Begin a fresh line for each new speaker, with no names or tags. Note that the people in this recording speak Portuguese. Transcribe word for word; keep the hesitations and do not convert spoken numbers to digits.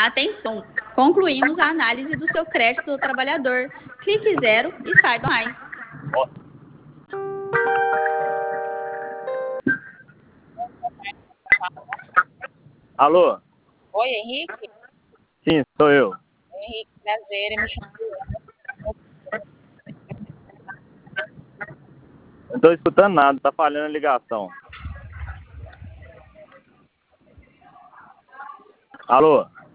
Atenção! Concluímos a análise do seu crédito do trabalhador. Clique zero e saiba mais.
Alô?
Oi, Henrique?
Sim, sou eu.
Henrique, prazer, eu me chamo.
Não tô escutando nada, tá falhando a ligação. Alô?